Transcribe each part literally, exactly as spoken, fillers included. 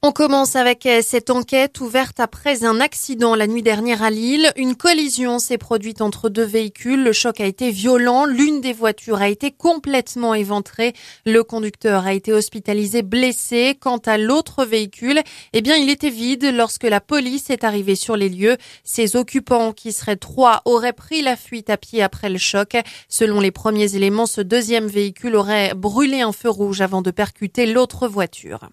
On commence avec cette enquête ouverte après un accident la nuit dernière à Lille. Une collision s'est produite entre deux véhicules. Le choc a été violent. L'une des voitures a été complètement éventrée. Le conducteur a été hospitalisé blessé. Quant à l'autre véhicule, eh bien, il était vide lorsque la police est arrivée sur les lieux. Ses occupants, qui seraient trois, auraient pris la fuite à pied après le choc. Selon les premiers éléments, ce deuxième véhicule aurait brûlé un feu rouge avant de percuter l'autre voiture.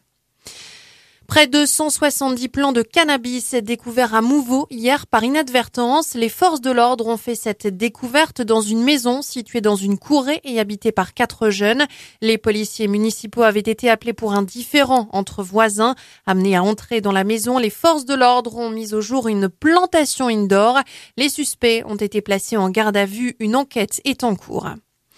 Près de cent soixante-dix plants de cannabis découverts à Mouveau hier par inadvertance. Les forces de l'ordre ont fait cette découverte dans une maison située dans une courée et habitée par quatre jeunes. Les policiers municipaux avaient été appelés pour un différend entre voisins. Amenés à entrer dans la maison, les forces de l'ordre ont mis au jour une plantation indoor. Les suspects ont été placés en garde à vue. Une enquête est en cours.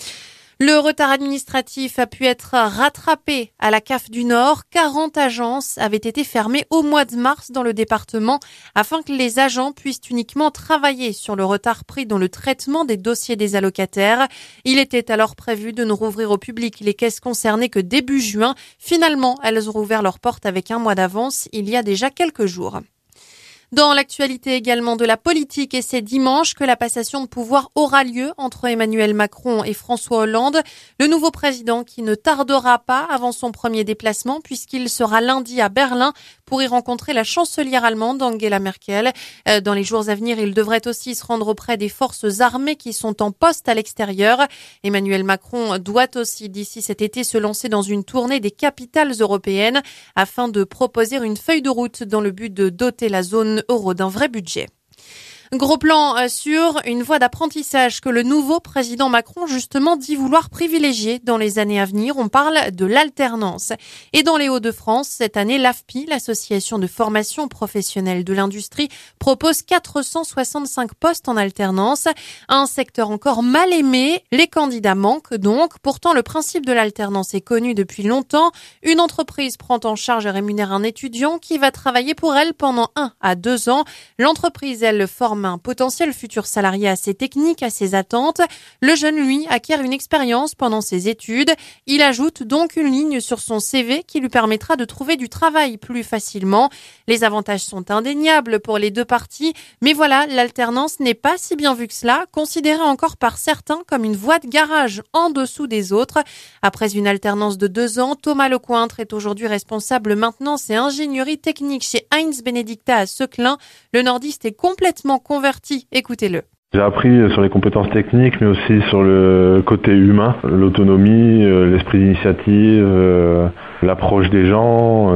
Le retard administratif a pu être rattrapé à la C A F du Nord. quarante agences avaient été fermées au mois de mars dans le département afin que les agents puissent uniquement travailler sur le retard pris dans le traitement des dossiers des allocataires. Il était alors prévu de ne rouvrir au public les caisses concernées que début juin. Finalement, elles ont rouvert leurs portes avec un mois d'avance il y a déjà quelques jours. Dans l'actualité également de la politique, et c'est dimanche que la passation de pouvoir aura lieu entre Emmanuel Macron et François Hollande, le nouveau président qui ne tardera pas avant son premier déplacement puisqu'il sera lundi à Berlin pour y rencontrer la chancelière allemande Angela Merkel. Dans les jours à venir, il devrait aussi se rendre auprès des forces armées qui sont en poste à l'extérieur. Emmanuel Macron doit aussi d'ici cet été se lancer dans une tournée des capitales européennes afin de proposer une feuille de route dans le but de doter la zone euro d'un vrai budget. Gros plan sur une voie d'apprentissage que le nouveau président Macron justement dit vouloir privilégier dans les années à venir. On parle de l'alternance. Et dans les Hauts-de-France, cette année, l'A F P I, l'association de formation professionnelle de l'industrie, propose quatre cent soixante-cinq postes en alternance. Un secteur encore mal aimé. Les candidats manquent donc. Pourtant, le principe de l'alternance est connu depuis longtemps. Une entreprise prend en charge et rémunère un étudiant qui va travailler pour elle pendant un à deux ans. L'entreprise, elle, le forme un potentiel futur salarié à ses techniques, à ses attentes. Le jeune, lui, acquiert une expérience pendant ses études. Il ajoute donc une ligne sur son C V qui lui permettra de trouver du travail plus facilement. Les avantages sont indéniables pour les deux parties, mais voilà, l'alternance n'est pas si bien vue que cela, considérée encore par certains comme une voie de garage en dessous des autres. Après une alternance de deux ans, Thomas Lecointre est aujourd'hui responsable maintenance et ingénierie technique chez Heinz Benedicta à Seclin. Le nordiste est complètement converti. Écoutez-le. J'ai appris sur les compétences techniques, mais aussi sur le côté humain, l'autonomie, l'esprit d'initiative, l'approche des gens,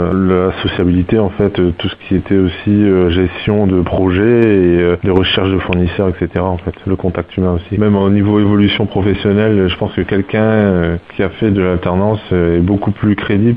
la sociabilité, en fait, tout ce qui était aussi gestion de projets et de recherche de fournisseurs, et cetera. En fait, le contact humain aussi. Même au niveau évolution professionnelle, je pense que quelqu'un qui a fait de l'alternance est beaucoup plus crédible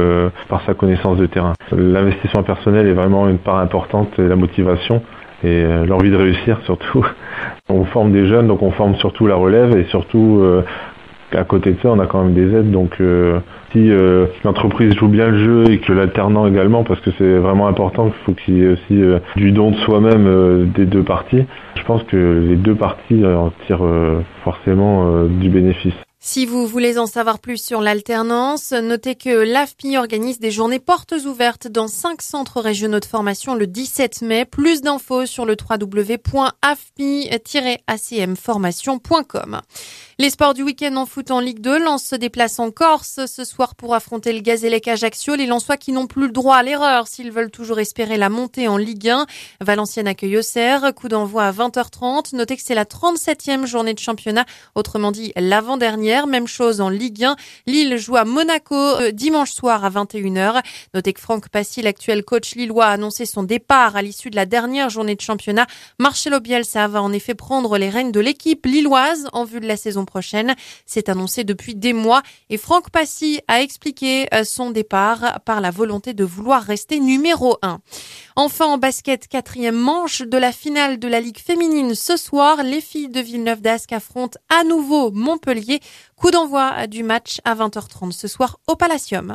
par sa connaissance de terrain. L'investissement personnel est vraiment une part importante et la motivation. Et l'envie de réussir surtout. On forme des jeunes, donc on forme surtout la relève et surtout euh, à côté de ça, on a quand même des aides. Donc euh, si euh, l'entreprise joue bien le jeu et que l'alternant également, parce que c'est vraiment important, il faut qu'il y ait aussi euh, du don de soi-même euh, des deux parties. Je pense que les deux parties en tirent euh, forcément euh, du bénéfice. Si vous voulez en savoir plus sur l'alternance, notez que l'A F P I organise des journées portes ouvertes dans cinq centres régionaux de formation le dix-sept mai. Plus d'infos sur le w w w point a f p i tiret a c m formation point com. Les sports du week-end en foot en Ligue deux, Lens se déplace en Corse ce soir pour affronter le Gazélec Ajaccio. Les Lensois qui n'ont plus le droit à l'erreur s'ils veulent toujours espérer la montée en Ligue un. Valenciennes accueille Auxerre, coup d'envoi à vingt heures trente. Notez que c'est la trente-septième journée de championnat, autrement dit l'avant-dernière. Même chose en Ligue un. Lille joue à Monaco euh, dimanche soir à vingt et une heures. Notez que Franck Passy, l'actuel coach lillois, a annoncé son départ à l'issue de la dernière journée de championnat. Marcelo Bielsa va en effet prendre les rênes de l'équipe lilloise en vue de la saison prochaine. C'est annoncé depuis des mois et Franck Passy a expliqué son départ par la volonté de vouloir rester numéro un. Enfin, en basket, quatrième manche de la finale de la Ligue féminine ce soir. Les filles de Villeneuve d'Ascq affrontent à nouveau Montpellier. Coup d'envoi du match à vingt heures trente ce soir au Palacium.